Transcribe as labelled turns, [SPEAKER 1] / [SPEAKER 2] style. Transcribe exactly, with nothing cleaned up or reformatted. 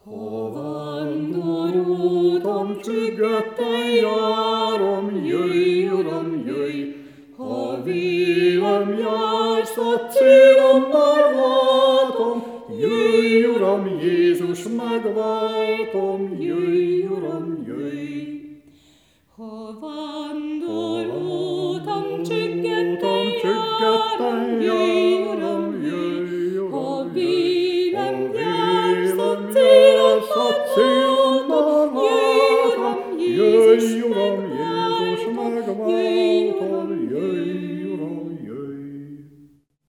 [SPEAKER 1] Ha vándorúton csüggedten járom, jöjj, Uram, jöjj! Ha vélem jársz, a célom már látom, jöjj, Uram, Jézus, megváltom, jöjj, Uram, jöjj!
[SPEAKER 2] Ha